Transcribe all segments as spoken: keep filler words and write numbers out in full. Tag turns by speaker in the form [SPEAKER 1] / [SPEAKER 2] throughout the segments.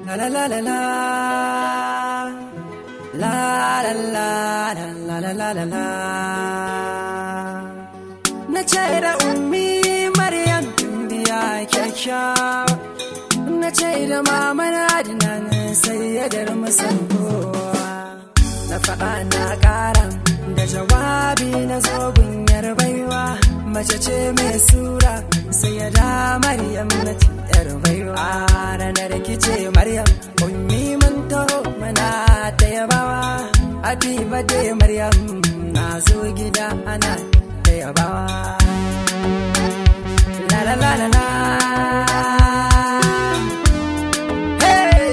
[SPEAKER 1] La la la la la la la la la la la la la. Na ce da ummi Maryam biya kyakkyawa, na ce da maman Adnan sayyadar musankowa. Na faɗa na ƙara da jawabi na zogun yarbaiwa, mace ce mai sura sayyada Maryam na ce yar baiwa. Ranar kice Maryam ummi mun taho mana ta yabawa, happy birthday Maryam na zo gida ana ta yabawa. La la la la la. Hey,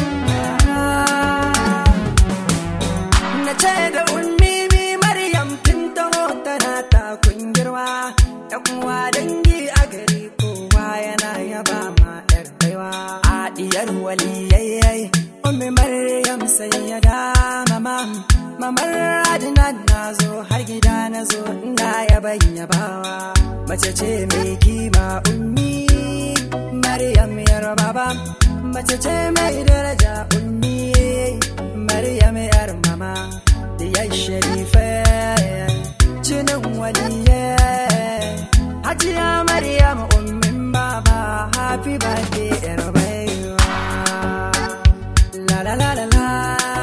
[SPEAKER 1] na ce da ummi mi Maryam tun taho tana ta kungirwa, yan uwa dangi a gari kowa yana yaba ma yar baiwa. A diyar waliyayyai ummi Maryam sayyada mama, mamar Adnan na zo har gida na zo ina yaban yabawa. Mace ce mai kima ummi Maryam yar baba, mace ce mai daraja ummi Maryam yar mama. Diyar sharifa jinin waliyai, Hajiya Maryam ummin baba, happy birthday yar baiwa. La la la la la.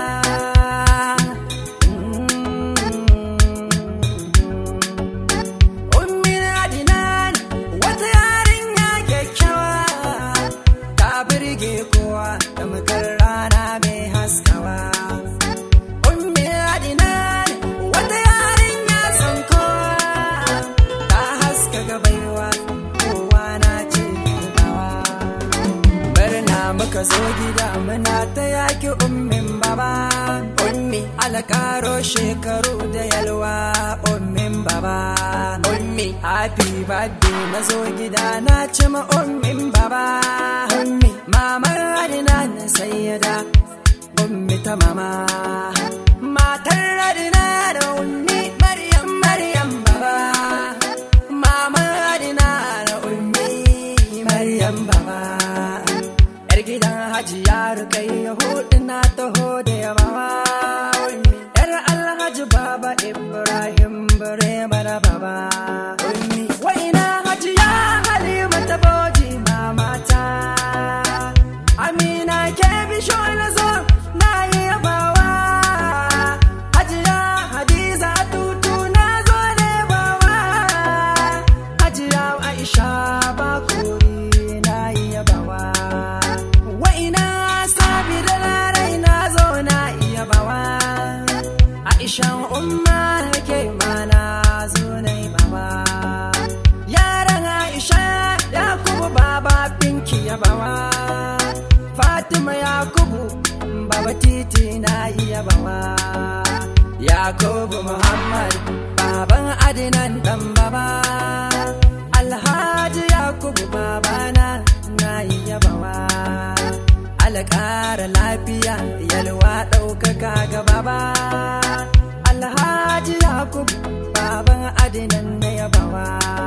[SPEAKER 1] Muka zo gida muna ta yaki ummin baba, ummi alƙaro shekaru da yalwa ummin baba. Ummi happy birthday na zo gida na ci ma ummin baba. Ummi mamar Adnan sayyada ummi ta mama, matar Adnan da ummi Maryam Maryam baba, mamar Adnan da ummi Maryam baba. Gidan Hajiya Rukayya hudu na taho da yabawa, yar Alhaji Baba Ibrahim bare bara baba. Waina Hajiya Halima ta boji mamata, Amina ke bisho na zo na yi yabawa. Hajiya Hadiza tutu na zo da yabawa, Hajiya Aisha Bakuri na yi yabawa. Aisha umma ke mana zo nai baba, yaran Aisha Yakubu baba Pinki ya bawa, Fatima Yakubu baba Titi na iya bawa, Yakubu Muhammad baban Adnan dan baba, Alhaji Yakubu babana na iya bawa. Alƙara lafiya yalwa ɗaukaka ga baba, Alhaji Yakubu baban Adnan na yabawa.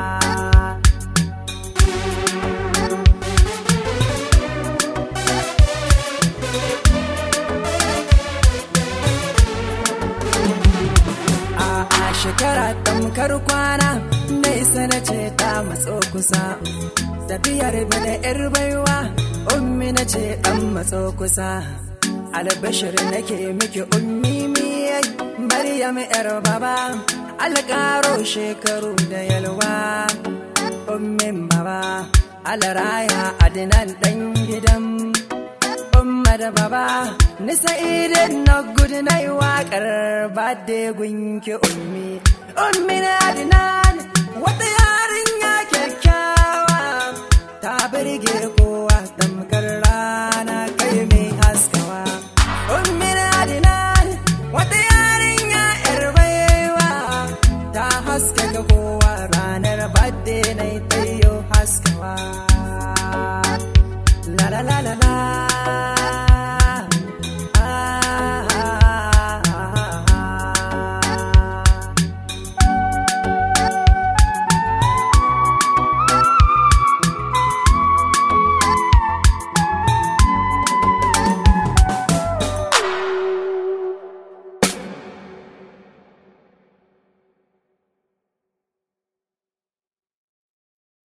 [SPEAKER 1] A shekara tamkar kwana nesa na ce ta matso kusa, tafiyar bada yar baiwa ummi na ce dan matso kusa. Albashir nake miki ummi miyai Maryam yar baba, alƙaro shekaru da yalwa ummin baba. Alaraya Adnan dan gidan umma da baba, nisa idan na gudu na yi waƙar bade gunki ummi. Ummi na Adnan wata yarinya kyakkyawa, ta birge kowa tamkar rana kai mai haskawa. Ummi na Adnan wata yarinya yar baiwa, ta haskaka kowa ranar bade na tayo haskawa. La la la la la.